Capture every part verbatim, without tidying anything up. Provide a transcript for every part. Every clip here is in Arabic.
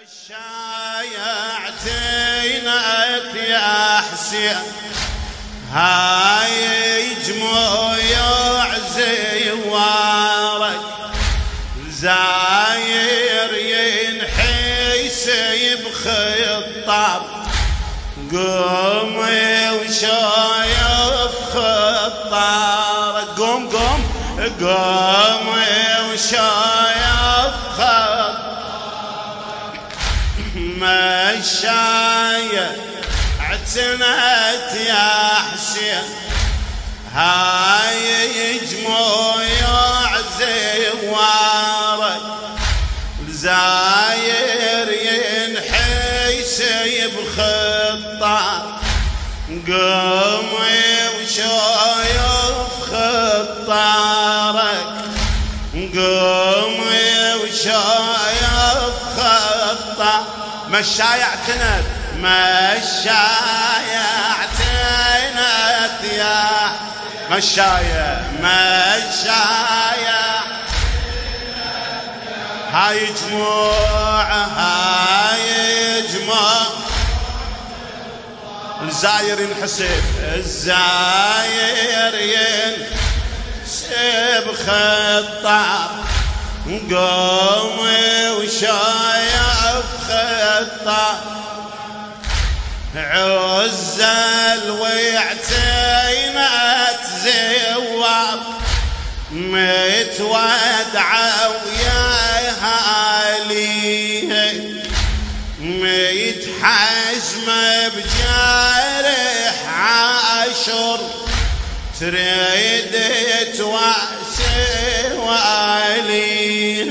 شايعتينك يا حسين هاي جموع زوارك زاير ينحي سيب خطاب قومي وشايف خطارك قوم قوم قومي وشايف خطارك مشاية اعتنت يا حسين هاي جموع زوارك زاير ينحي سيب خطة قومي وشايف خطارك قومي وشايف خطة مشاية اعتنت مشاية اعتنت يا مشاية مشاية هاي جموع هاي جموع الزاير ينحسب الزاير ينسب خطاب قومي وشايف خطة عزل ويعتينت زوار متودعة وياها عليه متحزمة بجارح عاشر تريد تواسي وعليه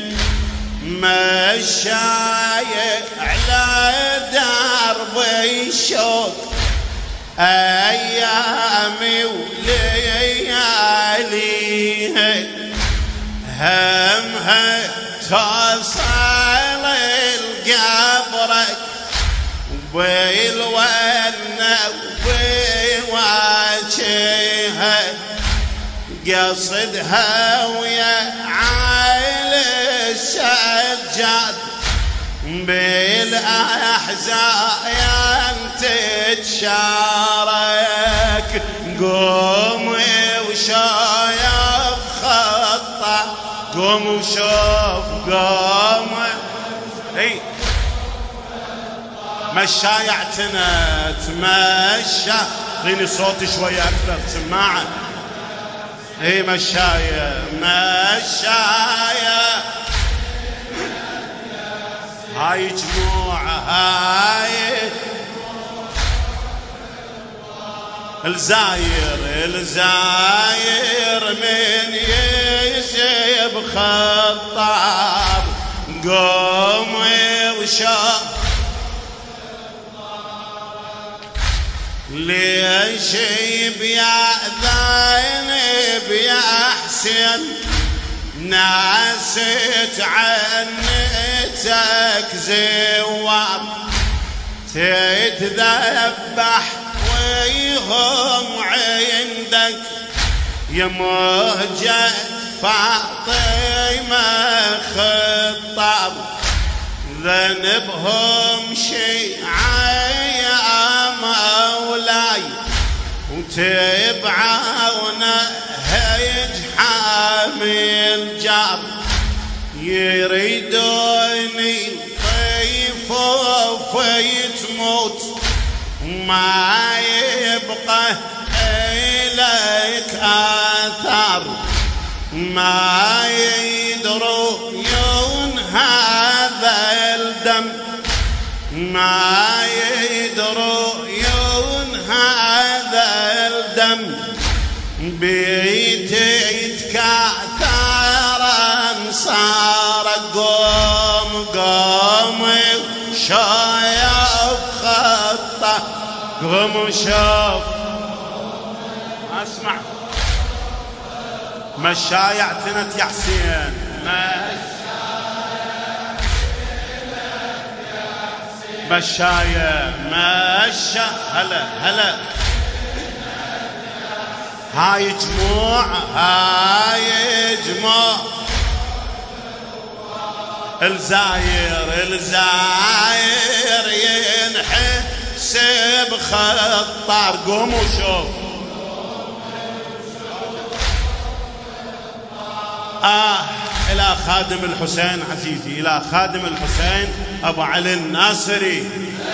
مشاية على درب الشوق أيامي ولياليه همها توصل القبرك بالونة وبواجهها قصدها ويا عائل السجاد بالأحزان تتشارك قومي وشايف خطة قوم وشوف قوم اي مشاية اعتنت مشى غيني صوتي شوية أكثر سماعة اي مشاية مشاية هاي جموع هاي الزاير الزاير من يسيب خطاب قومي وشاف ليش بيأذنب يا حسين ناسيت عنتك زوار تتذبح ويهم عندك يا مهجة فاطمة خطاب ذنبهم شيعة يا مولاي وتبعون هيج حامل جاب يريدوني طيفوا فيتموت ما يبقى إليك آثار ما يدرون هذا الدم ما يدرون هذا الدم بيتي يتكاثر انصار قوم قوم شايف خطه قوم شوف اسمع مشاية اعتنت يا حسين مشاية مشا هلا هلا هاي جموع هاي جموع الزاير الزاير ينحسب خطار. قوم وشوف آه إلى خادم الحسين عزيزي، إلى خادم الحسين أبو علي الناصري.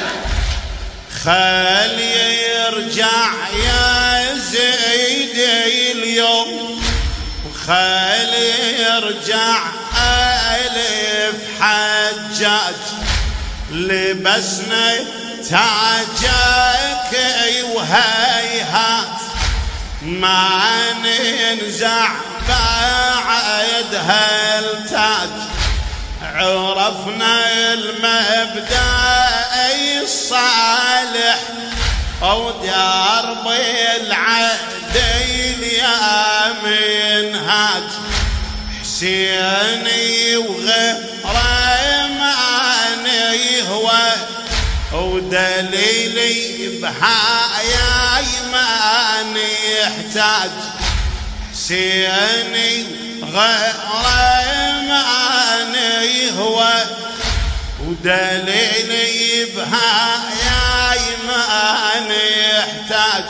خل يرجع يا زيدي اليوم، خل يرجع ألف حجاج، لبسنا تاجك وهيهات ما ننزع بعد هالتاج. عرفنا المبدأ الصالح أو درب العدل يا منهاج. حسيني وغيره ما نهوى ودليلي بهاي ما نحتاج. حسيني غيره ما نهوى ودليلي بهاي ما نحتاج.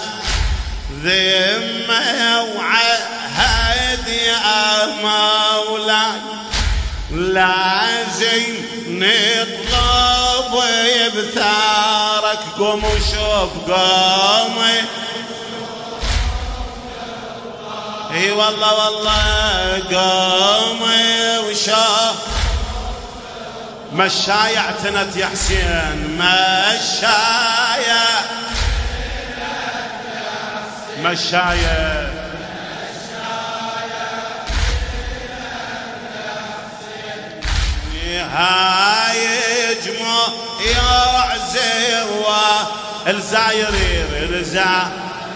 ذمة وعهد يا مولاي لازم نطلب بثارك. قوم وشوف قوم اي والله والله قوم وشوف. مشايع اعتنت يا حسين، مشايع مشايع هاي جمع يعزوا الزايرين الزا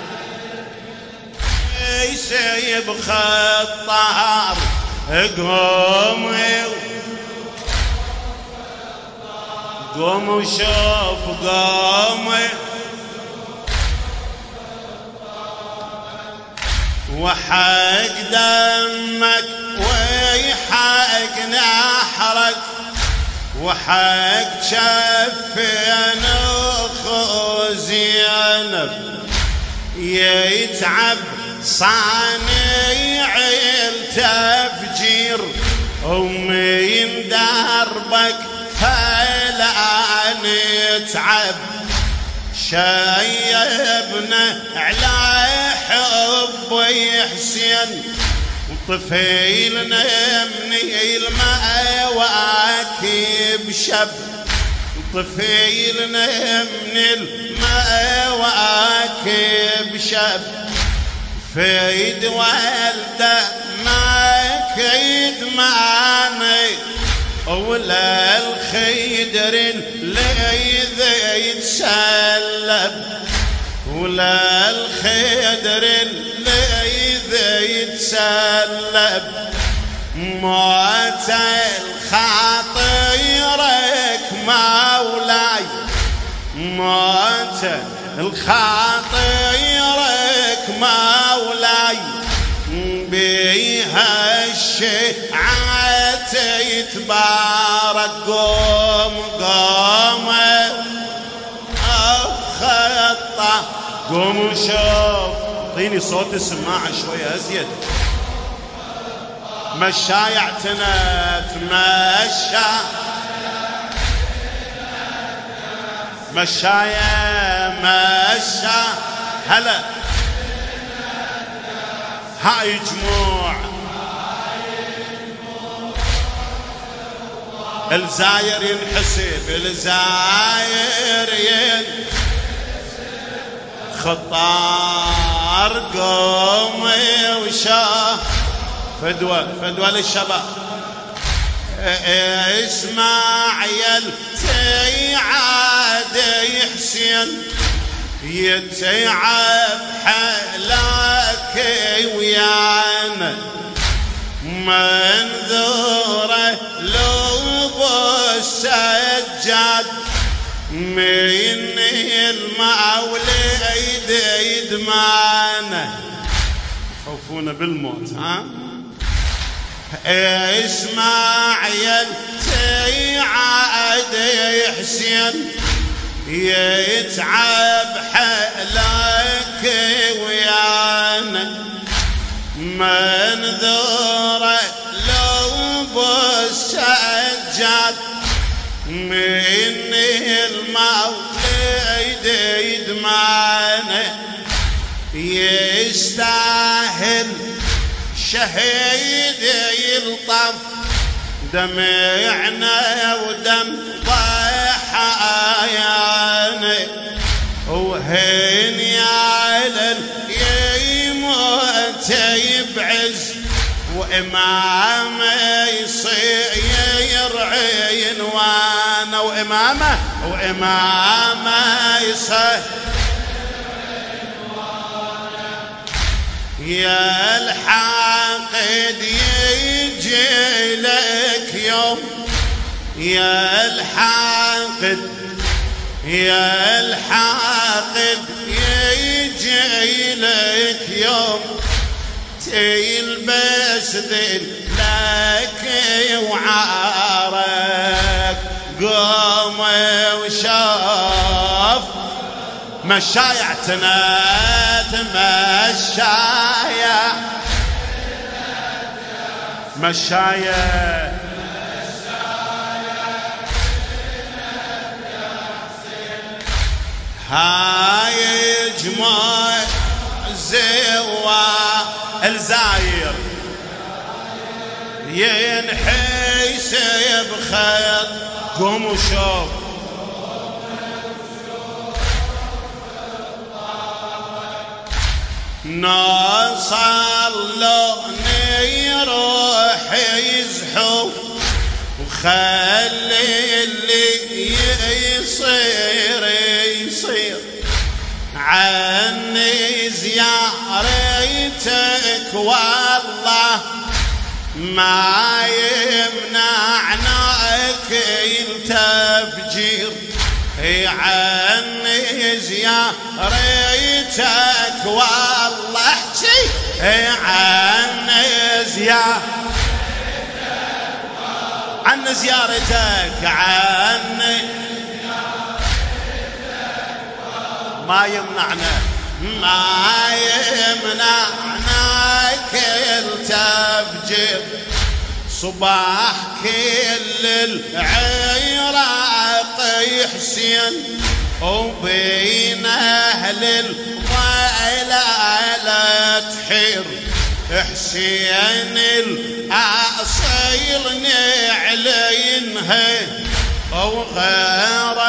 يسيب خطار. قوم قوم وشوف قوم وحق دمك ويحق نحرك وحق شفين اخو زينب. يتعب صانع التفجير ومن دربك فلا نتعب. شايبنا على حب حسين وطفيلنا من المواكب شب. طفيلنا من المواكب شب. فيد والده ما كيد ماني ولا الخيدر اللي يتسلب ولا الخيدر اللي يتسلب. موت الخاطرك مولاي موت الخاطرك مولاي بيها الشيعة يتبارك. قوم قوم أخطى قوم وشوف. اعطيني صوت السماعة شوية أزيد. مشايع اعتنت مشى مشايا مشى هلا. هاي جموع الزاير ينحسب الزاير ينحسب خطار. قوم وشاف فدوى فدوى للشباب. اسمع يلتعاد حسين يتعب حلاك ويانا منذوره لوب السجاد من المولد يدمانه. يخوفون بالموت ها اسمع يا عادي حسين يتعب حلك ويانا منذوره لو بالسجاد من المولد يدمانه يستاهل شهيد يلطف دمعنا ودم ضحايانا وهين يعلن يموت يبعز وإمامه يصير عنوانه وإمامه وإمامه يصير يا الحاقد يجي لك يوم يا الحاقد يا الحاقد يجي لك يوم تلبس ذلك وعارك قوم وشاف مشايعتنا مشايع مشايع هاي جماع زوا الزاير ينحي سيب خيط قوم وشوف نصر لوني يروح يزحف وخلي اللي يصير يصير عني زيارتك والله ما يمنعناك التفجير عني زيارتك والله احكي عني زيارتك عن زيارتك عني ما يمنعنا ما يمنعناك التفجير صباح كل العراق حسين وبين أهل الضلال تحير حسين الأصيل نعلينها وغير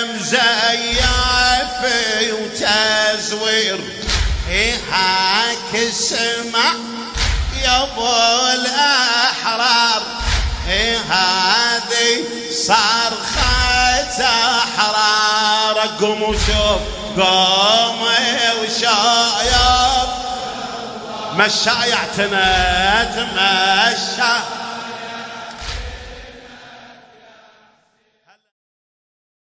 مزيف وتزوير هاك اسمع يا ابو الاحرار هذه صرخة احرار قوم وشوف قوم وشايف مشايعتنا تمشى